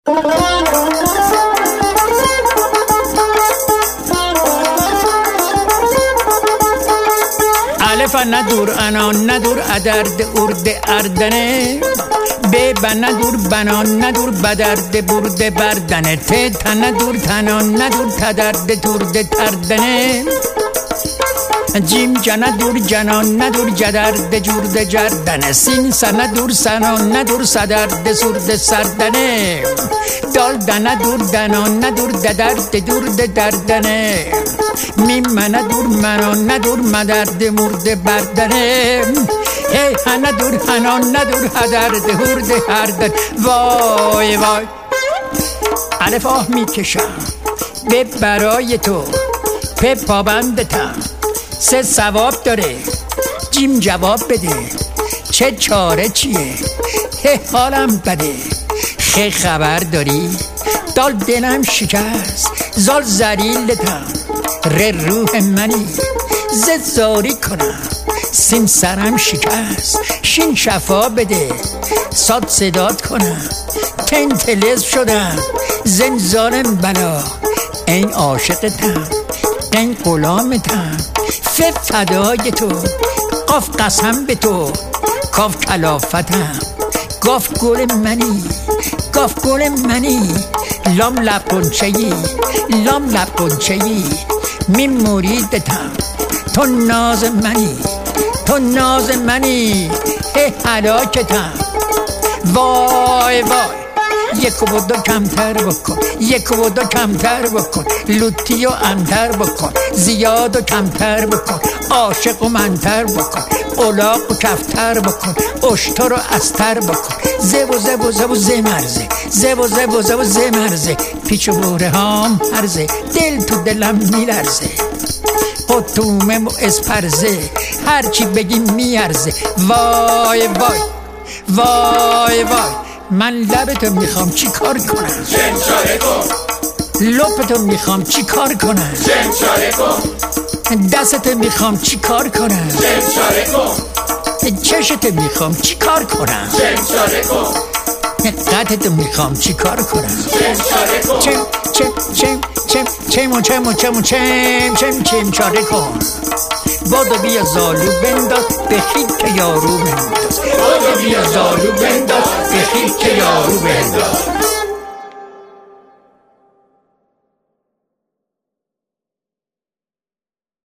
الف ندور انان ندور ادرد ارد اردنه به ندور بنان ندور بدرد برد بردنه ت ندور تنان ندور تدرد ترد تردنه جیم جن دور جنان ندور جدرد جورد جردنه سین سن دور سنان ندور صدرد سرد سردنه دال دن دور دنان ندور ددرد دورد دردنه میم من دور منان ندور مدرد مرد بردنه هی ندور هنان ندور هدرد هرد هردن وای وای الف آه میکشم به برای تو په پابندتم سه ثواب داره جیم جواب بده چه چاره چیه هه حالم بده خه خبر داری دال دلم شکست زال زریلتم ره روح منی زاری کنم سین سرم شکست شین شفا بده ساد صداد کنم تن تلز شدم زنزارم بلا این عاشقتم این غلامتم فدای تو قاف قسم به تو کاف کلافتم گاف گل منی گاف گل منی لام لب قنچه‌ای لام لب قنچه‌ای می مریدتم تو ناز منی تو ناز منی هلاکتم وای وای یک و دو کمتر بکن یک و دو کمتر بکن لوتی و انتر بکن زیاد و کمتر بکن عاشق و منتر بکن الاغ و کفتر بکن اشتر و استر بکن زب و زب و زب و زمرزه زب و زب و زب و زمرزه پیچ و بوره هام هرزه دل تو دلم میلرزه قطومه و اسپرزه هرچی بگی میارزه وای وای وای وای من لبتو میخوام چی کار کنم جنچاره کن لپتو میخوام چی کار کنم جنچاره کن دستتو میخوام چی کار کنم جنچاره کن چشتو میخوام چی کار کنم جنچاره کن قدتو میخوام چی کار کنم جنچاره کن چم چاره کن بادو بیا زالو بنداز بخید که یارو بنداز بادو بیا زالو بنداز بخید که یارو بنداز